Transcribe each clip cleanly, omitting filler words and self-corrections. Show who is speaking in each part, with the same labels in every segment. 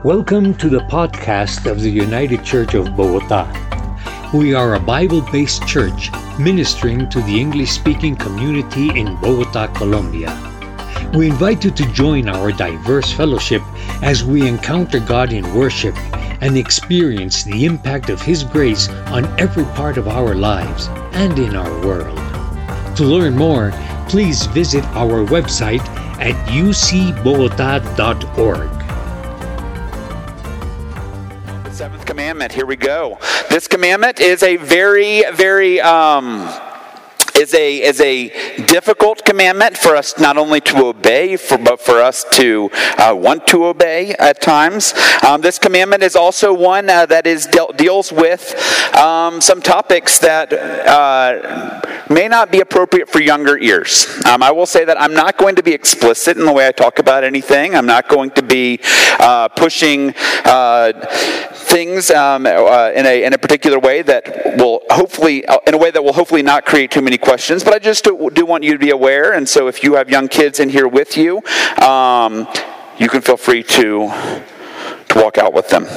Speaker 1: Welcome to the podcast of the United Church of Bogota. We are a Bible-based church ministering to the English-speaking community in Bogota, Colombia. We invite you to join our diverse fellowship as we encounter God in worship and experience the impact of His grace on every part of our lives and in our world. To learn more, please visit our website at ucbogota.org.
Speaker 2: Seventh commandment, here we go. This commandment is a very difficult commandment for us not only to obey, but for us to want to obey at times. This commandment is also one that deals with some topics that may not be appropriate for younger ears. I will say that I'm not going to be explicit in the way I talk about anything. I'm not going to be pushing things in a particular way that will hopefully not create too many questions. But I just do want you to be aware, and so if you have young kids in here with you, you can feel free to walk out with them.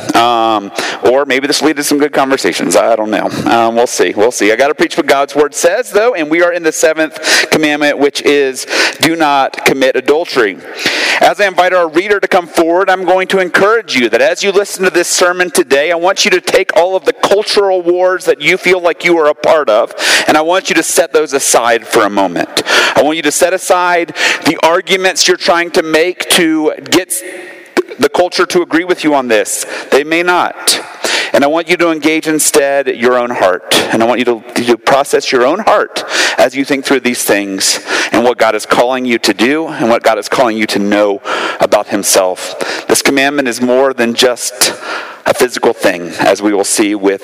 Speaker 2: Or maybe this will lead to some good conversations. I don't know. We'll see. I got to preach what God's Word says, though, and we are in the seventh commandment, which is, do not commit adultery. As I invite our reader to come forward, I'm going to encourage you that as you listen to this sermon today, I want you to take all of the cultural wars that you feel like you are a part of, and I want you to set those aside for a moment. I want you to set aside the arguments you're trying to make to get the culture to agree with you on this. They may not. And I want you to engage instead your own heart. And I want you to process your own heart as you think through these things and what God is calling you to do and what God is calling you to know about Himself. This commandment is more than just a physical thing, as we will see with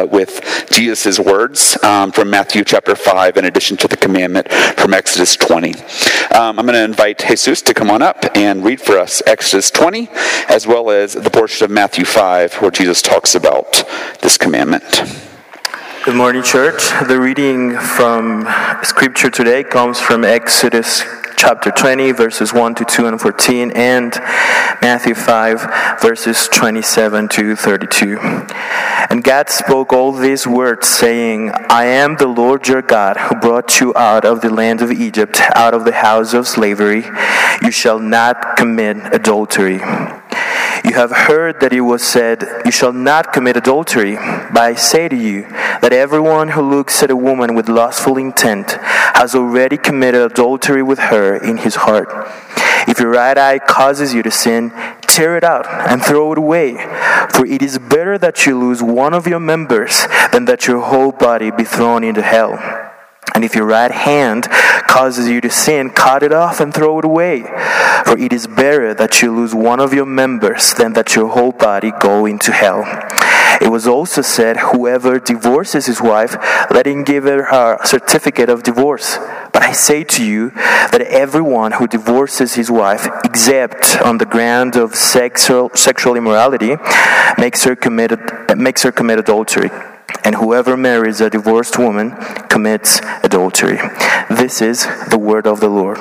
Speaker 2: Jesus' words from Matthew chapter 5, in addition to the commandment from Exodus 20. I'm going to invite Jesus to come on up and read for us Exodus 20, as well as the portion of Matthew 5 where Jesus talks about this commandment.
Speaker 3: Good morning, church. The reading from Scripture today comes from Exodus chapter 20, verses 1 to 2 and 14, and Matthew 5, verses 27 to 32. And God spoke all these words, saying, I am the Lord your God, who brought you out of the land of Egypt, out of the house of slavery. You shall not commit adultery. You have heard that it was said, you shall not commit adultery. But I say to you that everyone who looks at a woman with lustful intent has already committed adultery with her in his heart. If your right eye causes you to sin, tear it out and throw it away. For it is better that you lose one of your members than that your whole body be thrown into hell. And if your right hand causes you to sin, cut it off and throw it away. For it is better that you lose one of your members than that your whole body go into hell. It was also said, whoever divorces his wife, let him give her a certificate of divorce. But I say to you that everyone who divorces his wife, except on the ground of sexual immorality, makes her commit adultery. And whoever marries a divorced woman commits adultery. This is the word of the Lord.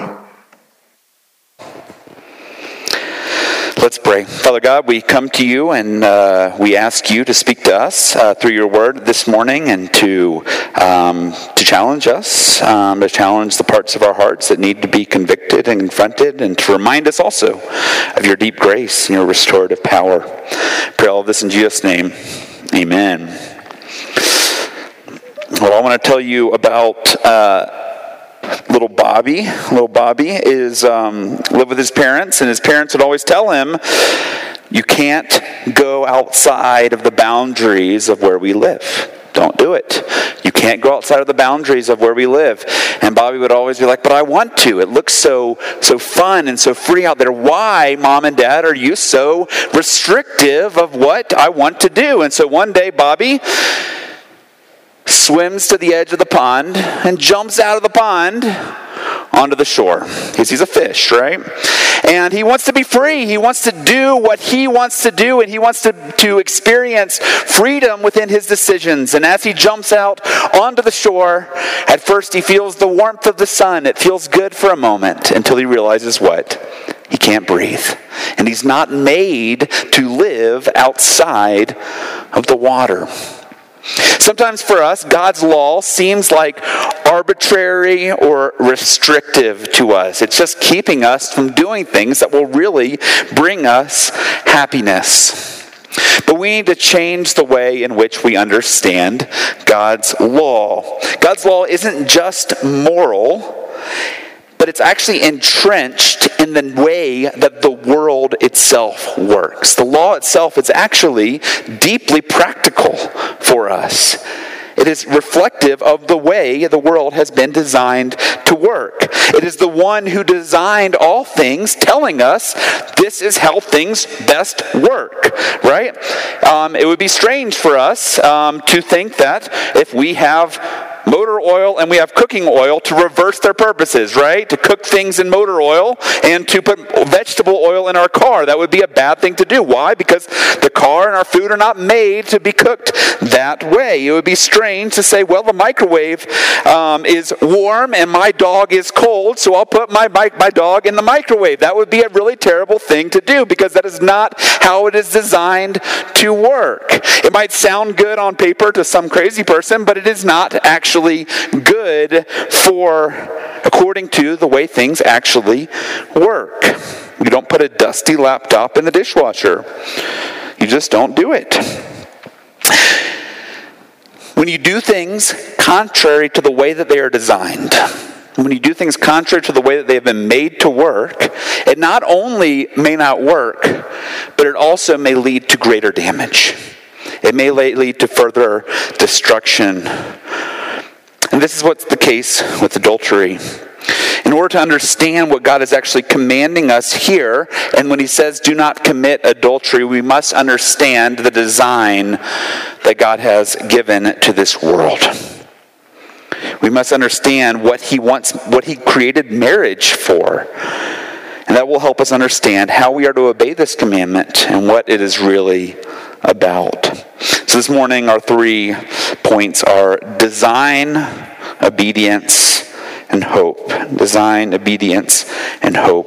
Speaker 2: Let's pray. Father God, we come to you and we ask you to speak to us through your word this morning and to challenge us, to challenge the parts of our hearts that need to be convicted and confronted, and to remind us also of your deep grace and your restorative power. Pray all of this in Jesus' name. Amen. Well, I want to tell you about little Bobby. Little Bobby lived with his parents, and his parents would always tell him, you can't go outside of the boundaries of where we live. Don't do it. You can't go outside of the boundaries of where we live. And Bobby would always be like, but I want to. It looks so fun and so free out there. Why, Mom and Dad, are you so restrictive of what I want to do? And so one day, Bobby swims to the edge of the pond and jumps out of the pond onto the shore because he's a fish, right? And he wants to be free. He wants to do what he wants to do, and he wants to experience freedom within his decisions. And as he jumps out onto the shore, at first he feels the warmth of the sun. It feels good for a moment until he realizes what? He can't breathe. And he's not made to live outside of the water. Sometimes for us, God's law seems like arbitrary or restrictive to us. It's just keeping us from doing things that will really bring us happiness. But we need to change the way in which we understand God's law. God's law isn't just moral, but it's actually entrenched in the way that the world itself works. The law itself is actually deeply practical for us. It is reflective of the way the world has been designed to work. It is the one who designed all things telling us this is how things best work, right? It would be strange for us to think that if we have motor oil and we have cooking oil, to reverse their purposes, right? To cook things in motor oil and to put vegetable oil in our car. That would be a bad thing to do. Why? Because the car and our food are not made to be cooked that way. It would be strange to say, well, the microwave is warm and my dog is cold, so I'll put my dog in the microwave. That would be a really terrible thing to do, because that is not how it is designed to work. It might sound good on paper to some crazy person, but it is not actually good according to the way things actually work. You don't put a dusty laptop in the dishwasher. You just don't do it. When you do things contrary to the way that they are designed, when you do things contrary to the way that they have been made to work, it not only may not work, but it also may lead to greater damage. It may lead to further destruction. And this is what's the case with adultery. In order to understand what God is actually commanding us here, and when he says do not commit adultery, we must understand the design that God has given to this world. We must understand what he created marriage for. And that will help us understand how we are to obey this commandment and what it is really about. So this morning our 3 points are design, obedience, and hope. Design, obedience, and hope.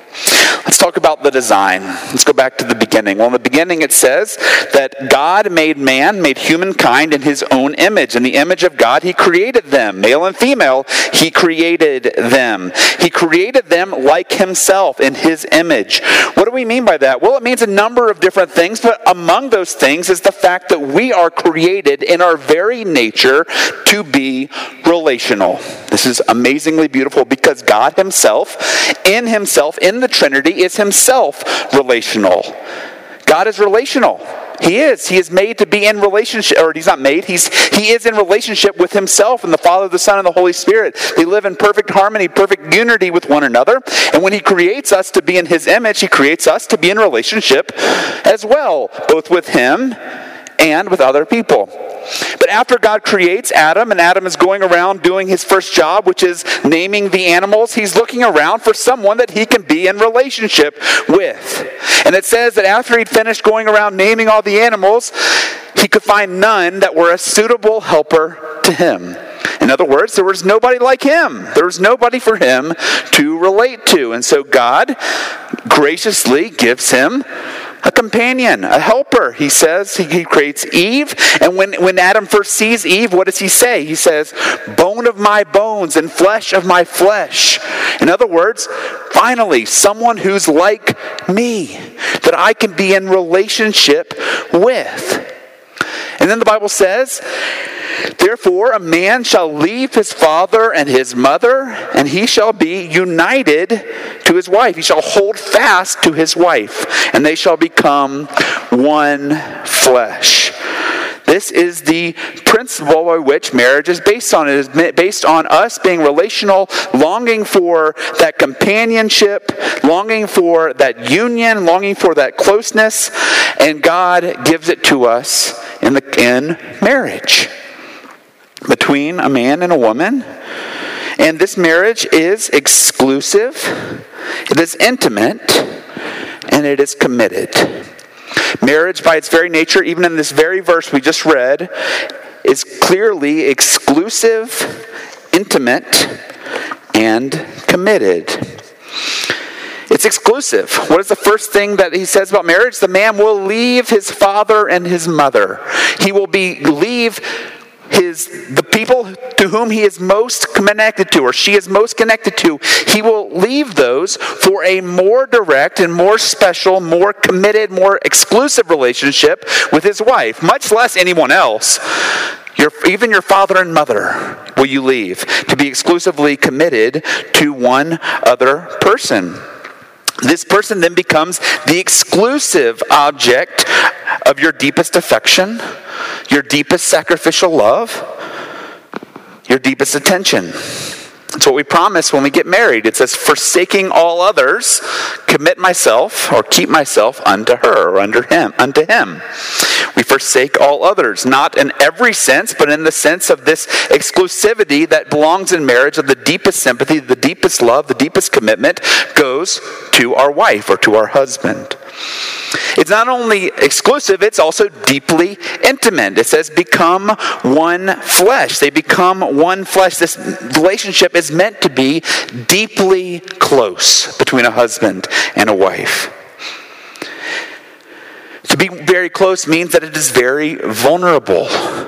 Speaker 2: Let's talk about the design. Let's go back to the beginning. Well, in the beginning it says that God made humankind in his own image. In the image of God, he created them. Male and female, he created them. He created them like himself in his image. What do we mean by that? Well, it means a number of different things, but among those things is the fact that we are created in our very nature to be relational. This is amazingly beautiful because God himself, in the Trinity, is himself relational. God is relational. He is made to be in relationship, or he's not made, he is in relationship with himself and the Father, the Son, and the Holy Spirit. They live in perfect harmony, perfect unity with one another. And when he creates us to be in his image, he creates us to be in relationship as well, both with him and with other people. But after God creates Adam, and Adam is going around doing his first job, which is naming the animals, he's looking around for someone that he can be in relationship with. And it says that after he'd finished going around naming all the animals, he could find none that were a suitable helper to him. In other words, there was nobody like him. There was nobody for him to relate to. And so God graciously gives him a companion, a helper. He says he creates Eve. And when Adam first sees Eve, what does he say? He says, bone of my bones and flesh of my flesh. In other words, finally, someone who's like me, that I can be in relationship with. And then the Bible says, therefore a man shall leave his father and his mother, and he shall be united to his wife. He shall hold fast to his wife, and they shall become one flesh. This is the principle by which marriage is based on. It is based on us being relational, longing for that companionship, longing for that union, longing for that closeness, and God gives it to us in marriage between a man and a woman. And this marriage is exclusive, it is intimate, and it is committed. Marriage, by its very nature, even in this very verse we just read, is clearly exclusive, intimate, and committed. It's exclusive. What is the first thing that he says about marriage? The man will leave his father and his mother. He will leave the people to whom he is most connected to, or she is most connected to. He will leave those for a more direct and more special, more committed, more exclusive relationship with his wife, much less anyone else. Even your father and mother will you leave to be exclusively committed to one other person. This person then becomes the exclusive object of your deepest affection, your deepest sacrificial love, your deepest attention. It's what we promise when we get married. It says, forsaking all others, commit myself or keep myself unto her or unto him. We forsake all others, not in every sense, but in the sense of this exclusivity that belongs in marriage, of the deepest sympathy, the deepest love, the deepest commitment goes to our wife or to our husband. It's not only exclusive, it's also deeply intimate. It says, become one flesh. They become one flesh. This relationship is meant to be deeply close between a husband and a wife. To be very close means that it is very vulnerable.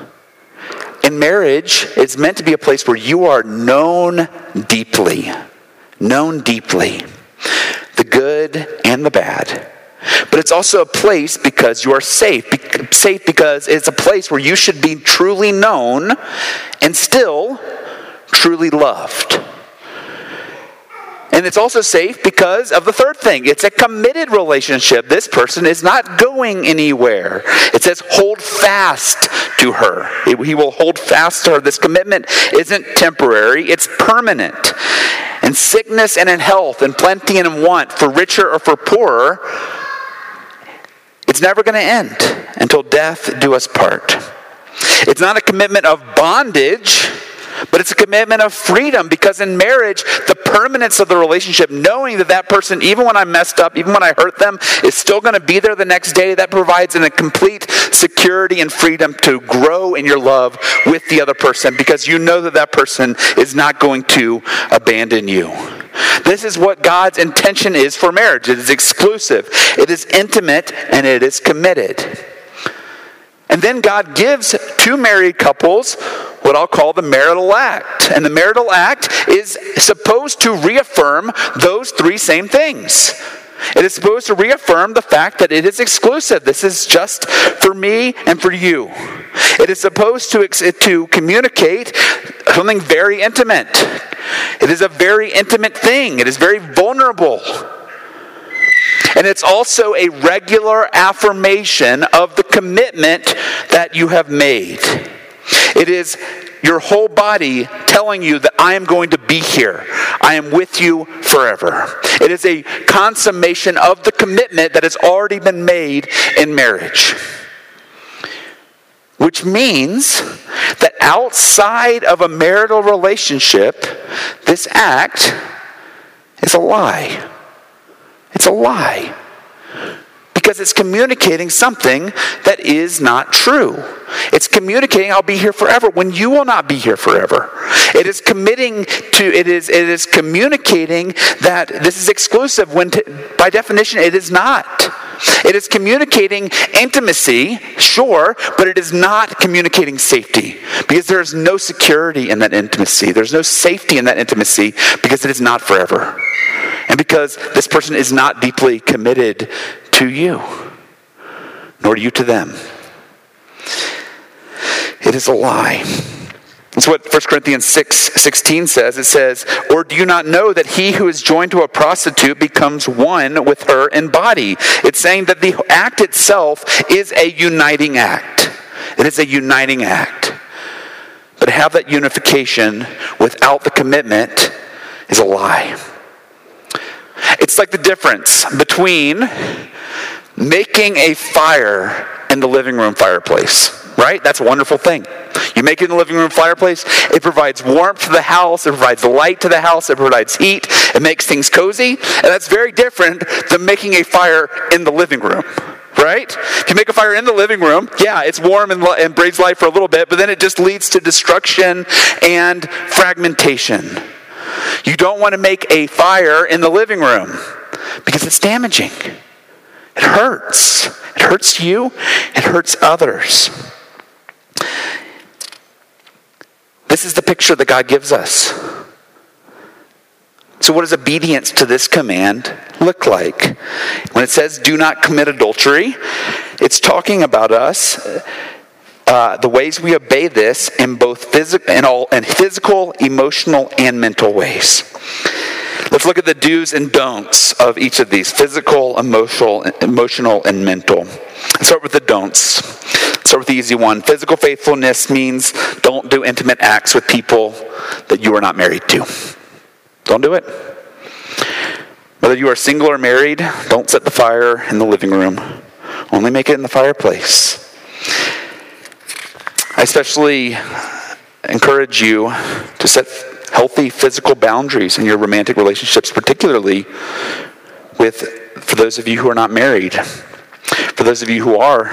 Speaker 2: In marriage, it's meant to be a place where you are known deeply. Known deeply. The good and the bad. But it's also a place because you are safe. Safe because it's a place where you should be truly known and still truly loved. And it's also safe because of the third thing. It's a committed relationship. This person is not going anywhere. It says hold fast to her. He will hold fast to her. This commitment isn't temporary. It's permanent. In sickness and in health, in plenty and in want, for richer or for poorer, it's never going to end until death do us part. It's not a commitment of bondage, but it's a commitment of freedom, because in marriage, the permanence of the relationship, knowing that that person, even when I messed up, even when I hurt them, is still going to be there the next day, that provides a complete security and freedom to grow in your love with the other person, because you know that that person is not going to abandon you. This is what God's intention is for marriage. It is exclusive, it is intimate, and it is committed. And then God gives to married couples what I'll call the marital act. And the marital act is supposed to reaffirm those three same things. It is supposed to reaffirm the fact that it is exclusive. This is just for me and for you. It is supposed to communicate something very intimate. It is a very intimate thing. It is very vulnerable. And it's also a regular affirmation of the commitment that you have made. It is your whole body telling you that I am going to be here. I am with you forever. It is a consummation of the commitment that has already been made in marriage. Which means that outside of a marital relationship, this act is a lie. It's a lie. Because it's communicating something that is not true. It's communicating I'll be here forever when you will not be here forever. It is committing to, it is communicating that this is exclusive when by definition it is not. It is communicating intimacy, sure, but it is not communicating safety, because there is no security in that intimacy. There's no safety in that intimacy because it is not forever. And because this person is not deeply committed to you, nor you to them. It is a lie. That's what 1 Corinthians 6:16 says. It says, or do you not know that he who is joined to a prostitute becomes one with her in body? It's saying that the act itself is a uniting act. It is a uniting act. But to have that unification without the commitment is a lie. It's like the difference between making a fire in the living room fireplace, right? That's a wonderful thing. You make it in the living room fireplace, it provides warmth to the house, it provides light to the house, it provides heat, it makes things cozy, and that's very different than making a fire in the living room. Right? If you make a fire in the living room, yeah, it's warm and breathes light for a little bit, but then it just leads to destruction and fragmentation. You don't want to make a fire in the living room. because it's damaging. It hurts. It hurts you. It hurts others. This is the picture that God gives us. So what does obedience to this command look like? When it says do not commit adultery, it's talking about us, the ways we obey this in both physical, emotional, and mental ways. Let's look at the do's and don'ts of each of these: physical, emotional, and mental. Let's start with the don'ts. Let's start with the easy one. Physical faithfulness means don't do intimate acts with people that you are not married to. Don't do it. Whether you are single or married, don't set the fire in the living room. Only make it in the fireplace. I especially encourage you to set healthy physical boundaries in your romantic relationships, particularly for those of you who are not married. For those of you who are,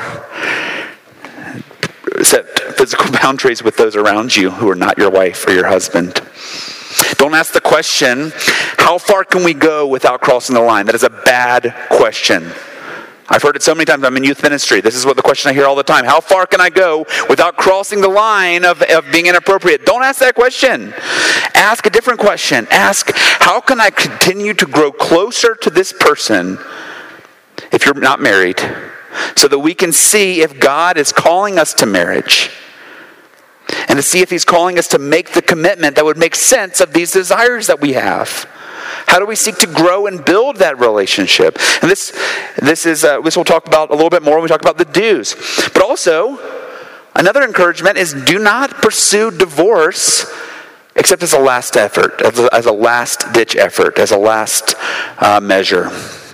Speaker 2: set physical boundaries with those around you who are not your wife or your husband. Don't ask the question, how far can we go without crossing the line? That is a bad question. I've heard it so many times. I'm in youth ministry. This is what the question I hear all the time. How far can I go without crossing the line of being inappropriate? Don't ask that question. Ask a different question. Ask, how can I continue to grow closer to this person if you're not married, so that we can see if God is calling us to marriage, and to see if he's calling us to make the commitment that would make sense of these desires that we have. How do we seek to grow and build that relationship? And this we'll talk about a little bit more when we talk about the do's. But also, another encouragement is do not pursue divorce except as a last effort, as a last-ditch effort, as a last measure.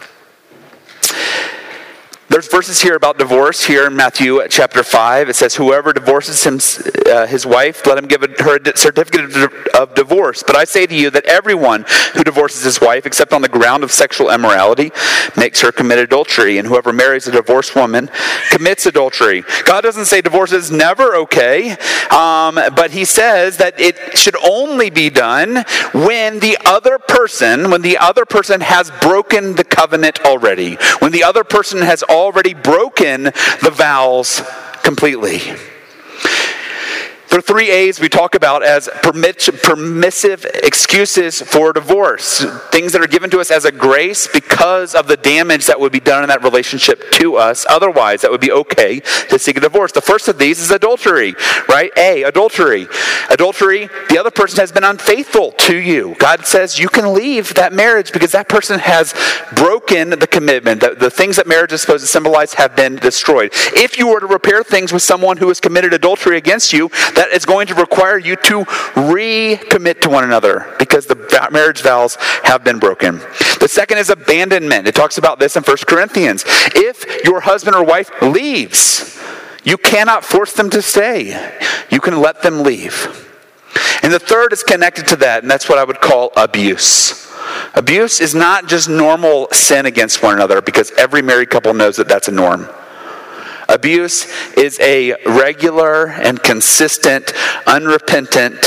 Speaker 2: There's verses here about divorce here in Matthew chapter 5. It says, whoever divorces his wife, let him give her a certificate of divorce. But I say to you that everyone who divorces his wife, except on the ground of sexual immorality, makes her commit adultery. And whoever marries a divorced woman commits adultery. God doesn't say divorce is never okay, but he says that it should only be done when the other person has broken the covenant already. When the other person has already broken the vows completely. There are 3 A's we talk about as permissive excuses for divorce. Things that are given to us as a grace because of the damage that would be done in that relationship to us. Otherwise, that would be okay to seek a divorce. The first of these is adultery, right? Adultery. Adultery, the other person has been unfaithful to you. God says you can leave that marriage because that person has broken the commitment. The things that marriage is supposed to symbolize have been destroyed. If you were to repair things with someone who has committed adultery against you, that is going to require you to recommit to one another because the marriage vows have been broken. The second is abandonment. It talks about this in 1 Corinthians. If your husband or wife leaves, you cannot force them to stay. You can let them leave. And the third is connected to that, and that's what I would call abuse. Abuse is not just normal sin against one another, because every married couple knows that that's a norm. Abuse is a regular and consistent, unrepentant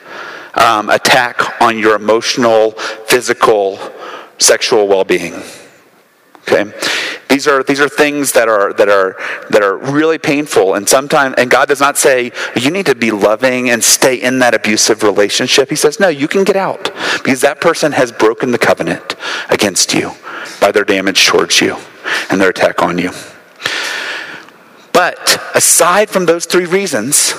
Speaker 2: attack on your emotional, physical, sexual well-being. Okay, these are things that are really painful, and God does not say you need to be loving and stay in that abusive relationship. He says, no, you can get out because that person has broken the covenant against you by their damage towards you and their attack on you. But aside from those 3 reasons,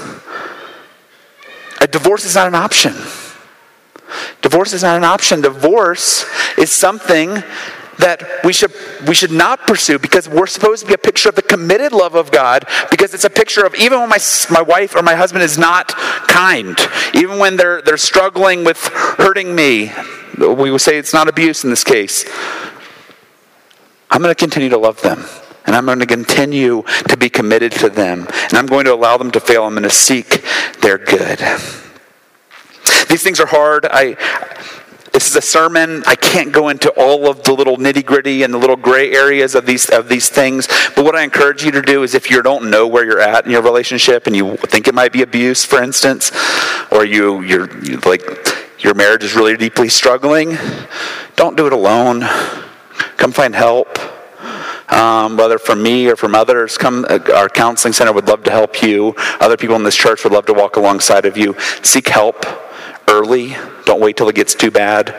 Speaker 2: a divorce is not an option. Divorce is not an option. Divorce is something that we should not pursue because we're supposed to be a picture of the committed love of God, because it's a picture of even when my wife or my husband is not kind, even when they're struggling with hurting me, we will say it's not abuse in this case. I'm going to continue to love them. And I'm going to continue to be committed to them. And I'm going to allow them to fail. I'm going to seek their good. These things are hard. This is a sermon. I can't go into all of the little nitty-gritty and the little gray areas of these things. But what I encourage you to do is, if you don't know where you're at in your relationship and you think it might be abuse, for instance, or you're like your marriage is really deeply struggling, don't do it alone. come find help. Whether from me or from others, our counseling center would love to help you. Other people in this church would love to walk alongside of you. Seek help early. Don't wait till it gets too bad.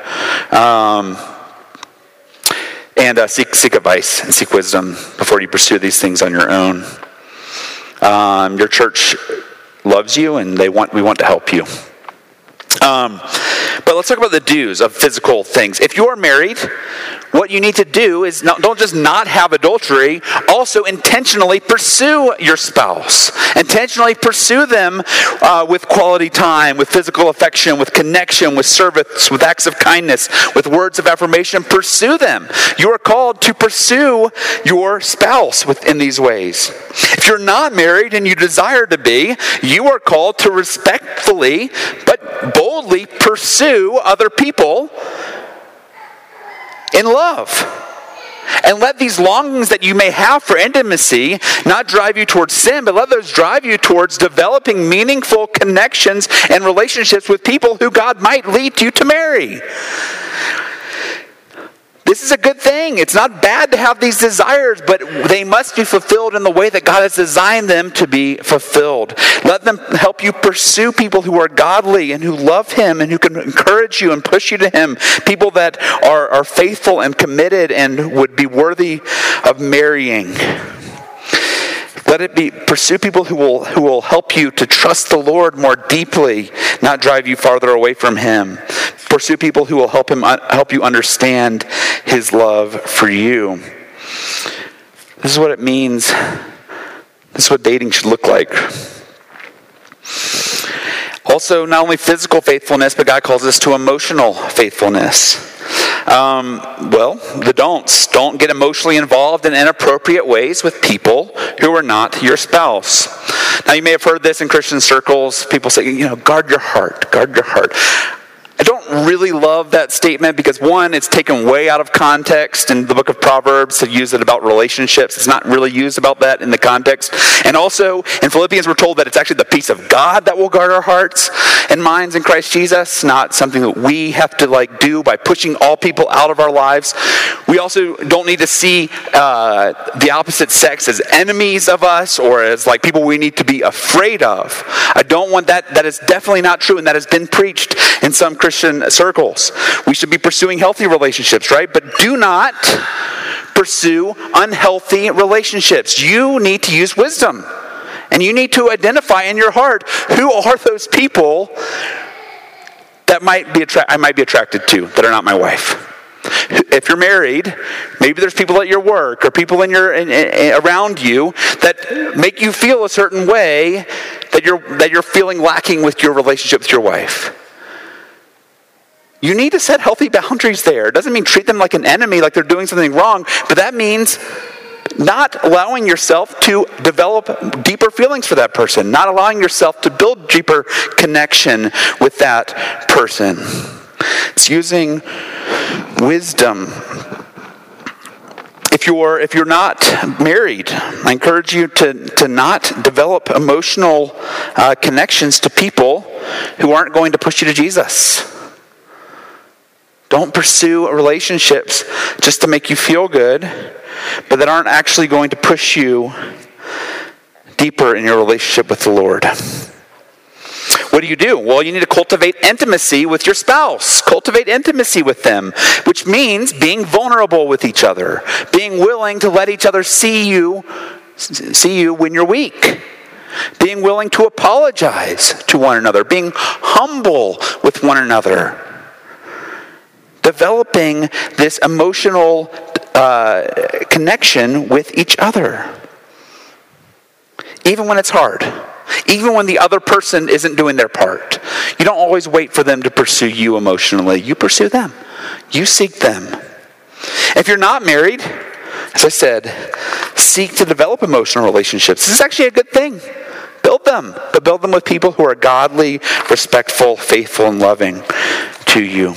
Speaker 2: And seek advice and seek wisdom before you pursue these things on your own. Your church loves you, and we want to help you. But let's talk about the do's of physical things. If you are married, what you need to do is don't just not have adultery, also intentionally pursue your spouse. Intentionally pursue them with quality time, with physical affection, with connection, with service, with acts of kindness, with words of affirmation. Pursue them. You are called to pursue your spouse in these ways. If you're not married and you desire to be, you are called to respectfully but boldly pursue other people in love. And let these longings that you may have for intimacy not drive you towards sin, but let those drive you towards developing meaningful connections and relationships with people who God might lead you to marry. This is a good thing. It's not bad to have these desires, but they must be fulfilled in the way that God has designed them to be fulfilled. Let them help you pursue people who are godly and who love Him and who can encourage you and push you to Him. People that are faithful and committed and would be worthy of marrying. Pursue people who will help you to trust the Lord more deeply, not drive you farther away from Him. Pursue people who will help you understand His love for you. This is what it means. This is what dating should look like. Also, not only physical faithfulness, but God calls us to emotional faithfulness. The don'ts. Don't get emotionally involved in inappropriate ways with people who are not your spouse. Now, you may have heard this in Christian circles. People say, guard your heart, guard your heart. I don't really love that statement because, one, it's taken way out of context in the book of Proverbs to use it about relationships. It's not really used about that in the context. And also, in Philippians, we're told that it's actually the peace of God that will guard our hearts and minds in Christ Jesus, not something that we have to do by pushing all people out of our lives. We also don't need to see the opposite sex as enemies of us or as people we need to be afraid of. I don't want that. That is definitely not true, and that has been preached in some Christian circles. We should be pursuing healthy relationships, right? But do not pursue unhealthy relationships. You need to use wisdom. And you need to identify in your heart who are those people that I might be attracted to that are not my wife. If you're married, maybe there's people at your work or people around you that make you feel a certain way that you're feeling lacking with your relationship with your wife. You need to set healthy boundaries there. It doesn't mean treat them like an enemy, like they're doing something wrong, but that means not allowing yourself to develop deeper feelings for that person, not allowing yourself to build deeper connection with that person. It's using wisdom. If you're not married, I encourage you to not develop emotional connections to people who aren't going to push you to Jesus. Don't pursue relationships just to make you feel good, but that aren't actually going to push you deeper in your relationship with the Lord. What do? Well, you need to cultivate intimacy with your spouse. Cultivate intimacy with them, which means being vulnerable with each other, being willing to let each other see you when you're weak, being willing to apologize to one another, being humble with one another. Developing this emotional connection with each other. Even when it's hard. Even when the other person isn't doing their part. You don't always wait for them to pursue you emotionally. You pursue them. You seek them. If you're not married, as I said, seek to develop emotional relationships. This is actually a good thing. Build them. But build them with people who are godly, respectful, faithful, and loving to you.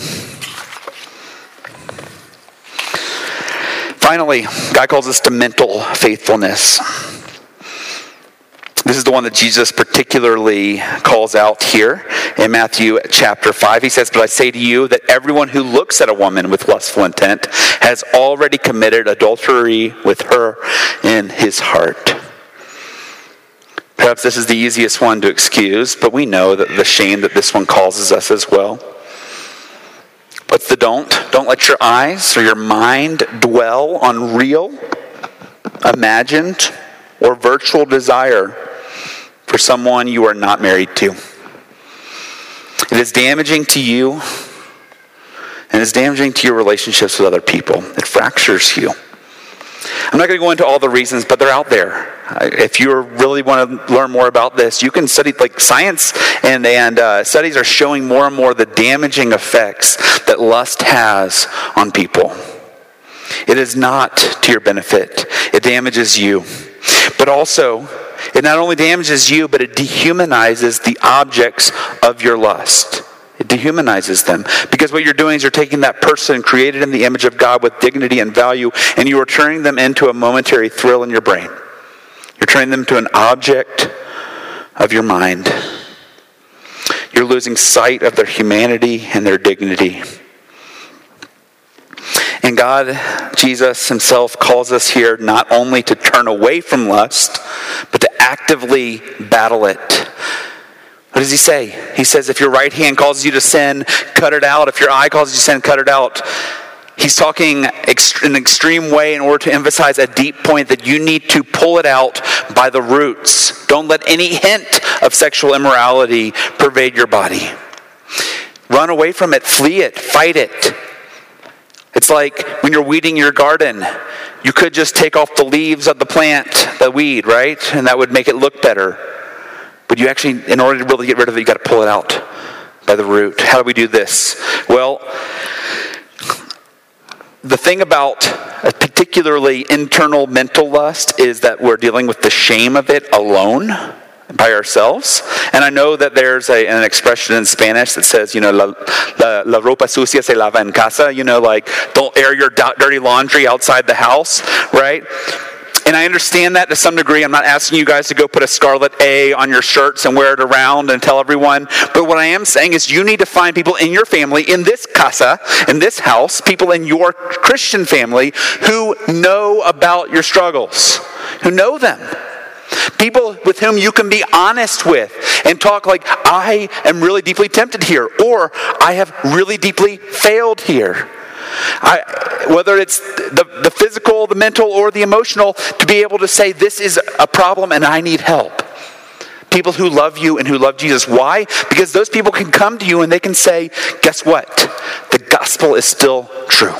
Speaker 2: Finally, God calls us to mental faithfulness. This is the one that Jesus particularly calls out here in Matthew chapter 5. He says, "But I say to you that everyone who looks at a woman with lustful intent has already committed adultery with her in his heart." Perhaps this is the easiest one to excuse, but we know that the shame that this one causes us as well. What's the don't? Don't let your eyes or your mind dwell on real, imagined, or virtual desire for someone you are not married to. It is damaging to you, and it's damaging to your relationships with other people. It fractures you. I'm not going to go into all the reasons, but they're out there. If you really want to learn more about this, you can study, like science and studies are showing more and more the damaging effects that lust has on people. It is not to your benefit. It damages you. But also, it not only damages you, but it dehumanizes the objects of your lust. It dehumanizes them. Because what you're doing is you're taking that person created in the image of God with dignity and value, and you are turning them into a momentary thrill in your brain. You're turning them to an object of your mind. You're losing sight of their humanity and their dignity. And God, Jesus himself, calls us here not only to turn away from lust, but to actively battle it. What does he say? He says, if your right hand causes you to sin, cut it out. If your eye causes you to sin, cut it out. He's talking in an extreme way in order to emphasize a deep point that you need to pull it out by the roots. Don't let any hint of sexual immorality pervade your body. Run away from it, flee it, fight it. It's like when you're weeding your garden. You could just take off the leaves of the plant, the weed, right? And that would make it look better. But you actually, in order to really get rid of it, you got to pull it out by the root. How do we do this? Well, the thing about a particularly internal mental lust is that we're dealing with the shame of it alone by ourselves. And I know that there's an expression in Spanish that says, la ropa sucia se lava en casa, like don't air your dirty laundry outside the house, right? And I understand that to some degree. I'm not asking you guys to go put a scarlet A on your shirts and wear it around and tell everyone. But what I am saying is you need to find people in your family, in this casa, in this house, people in your Christian family who know about your struggles, who know them. People with whom you can be honest with and talk like, I am really deeply tempted here, or I have really deeply failed here. Whether it's the physical, the mental, or the emotional, to be able to say, this is a problem and I need help. People who love you and who love Jesus. Why? Because those people can come to you and they can say, guess what? The gospel is still true.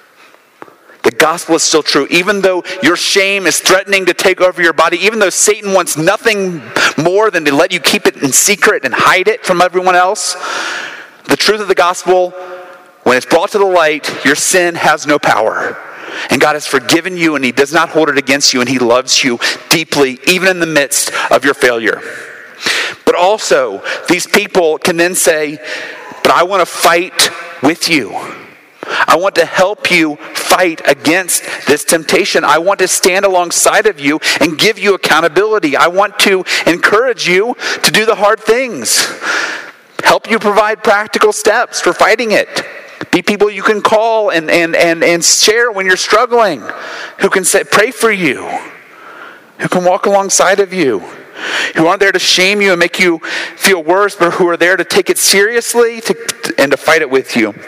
Speaker 2: The gospel is still true. Even though your shame is threatening to take over your body, even though Satan wants nothing more than to let you keep it in secret and hide it from everyone else, the truth of the gospel, when it's brought to the light, your sin has no power. And God has forgiven you and he does not hold it against you and he loves you deeply, even in the midst of your failure. But also, these people can then say, but I want to fight with you. I want to help you fight against this temptation. I want to stand alongside of you and give you accountability. I want to encourage you to do the hard things. Help you provide practical steps for fighting it. Be people you can call and share when you're struggling. Who can say, pray for you. Who can walk alongside of you. Who aren't there to shame you and make you feel worse, but who are there to take it seriously and to fight it with you.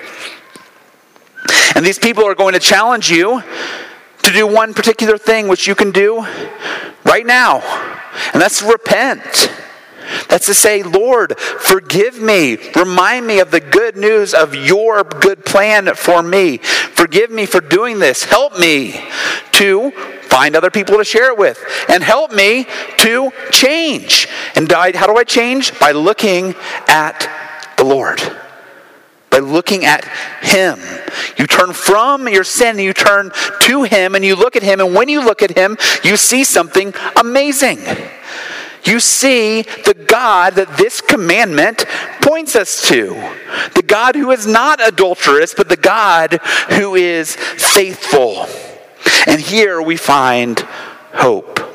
Speaker 2: And these people are going to challenge you to do one particular thing which you can do right now. And that's repent. That's to say, Lord, forgive me. Remind me of the good news of your good plan for me. Forgive me for doing this. Help me to find other people to share it with. And help me to change. And how do I change? By looking at the Lord. By looking at him. You turn from your sin and you turn to him and you look at him. And when you look at him, you see something amazing. You see the God that this commandment points us to. The God who is not adulterous, but the God who is faithful. And here we find hope.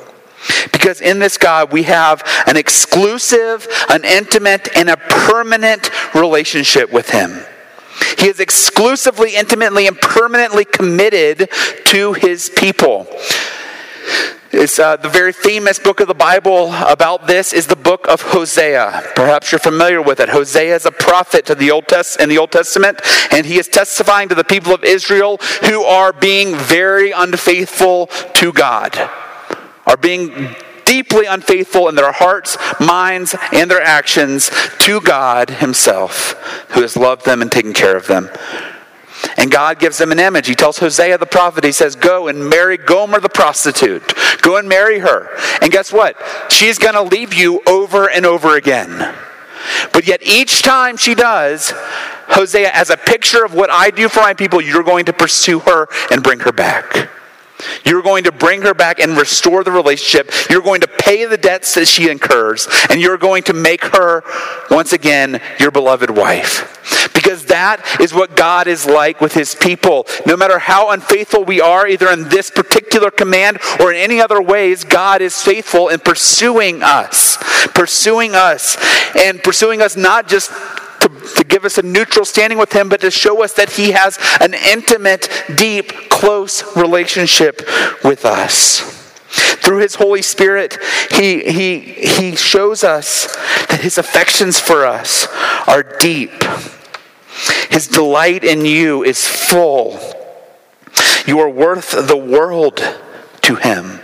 Speaker 2: Because in this God, we have an exclusive, an intimate, and a permanent relationship with him. He is exclusively, intimately, and permanently committed to his people. It's the very famous book of the Bible about this is the book of Hosea. Perhaps you're familiar with it. Hosea is a prophet in the Old Testament, and he is testifying to the people of Israel who are being very unfaithful to God, are being deeply unfaithful in their hearts, minds, and their actions to God himself, who has loved them and taken care of them. And God gives them an image. He tells Hosea the prophet, he says, go and marry Gomer the prostitute. Go and marry her. And guess what? She's going to leave you over and over again. But yet each time she does, Hosea, as a picture of what I do for my people, you're going to pursue her and bring her back. You're going to bring her back and restore the relationship. You're going to pay the debts that she incurs. And you're going to make her, once again, your beloved wife. Because that is what God is like with his people. No matter how unfaithful we are, either in this particular command or in any other ways, God is faithful in pursuing us. And pursuing us not just to give us a neutral standing with him, but to show us that he has an intimate, deep, close relationship with us. Through his Holy Spirit, he shows us that his affections for us are deep. His delight in you is full. You are worth the world to him.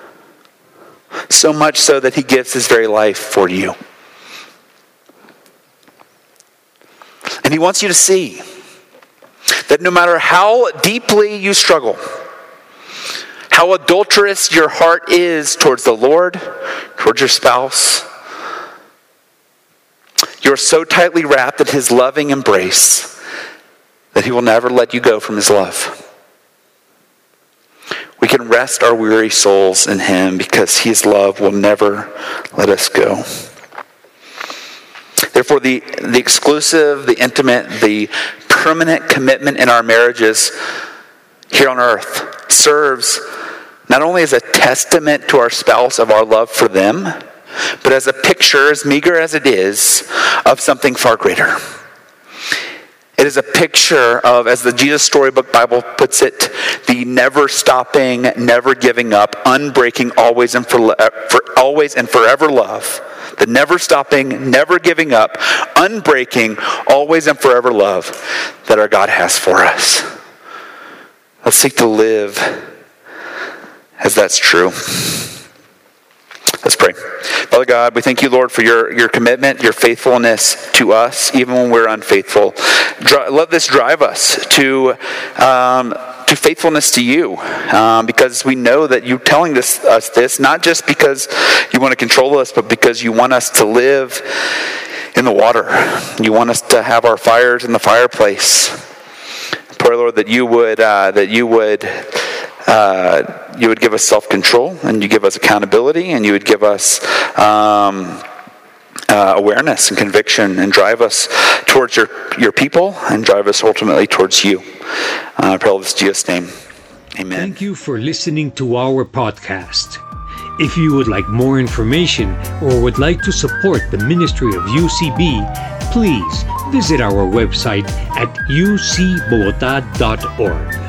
Speaker 2: So much so that he gives his very life for you. And he wants you to see that no matter how deeply you struggle, how adulterous your heart is towards the Lord, towards your spouse, you're so tightly wrapped in his loving embrace that he will never let you go from his love. We can rest our weary souls in him because his love will never let us go. Therefore, the exclusive, the intimate, the permanent commitment in our marriages here on earth serves not only as a testament to our spouse of our love for them, but as a picture, as meager as it is, of something far greater. It is a picture of, as the Jesus Storybook Bible puts it, the never stopping, never giving up, unbreaking, always and forever love. The never stopping, never giving up, unbreaking, always and forever love that our God has for us. Let's seek to live as that's true. Let's pray. Father God, we thank you, Lord, for your commitment, your faithfulness to us, even when we're unfaithful. Let this drive us to faithfulness to you, because we know that you're telling us this, not just because you want to control us, but because you want us to live in the water. You want us to have our fires in the fireplace. Pray, Lord, that you would give us self-control, and you give us accountability, and you would give us awareness and conviction, and drive us towards your people, and drive us ultimately towards you. I pray all this in Jesus' name. Amen.
Speaker 1: Thank you for listening to our podcast. If you would like more information or would like to support the ministry of UCB, please visit our website at ucbogota.org.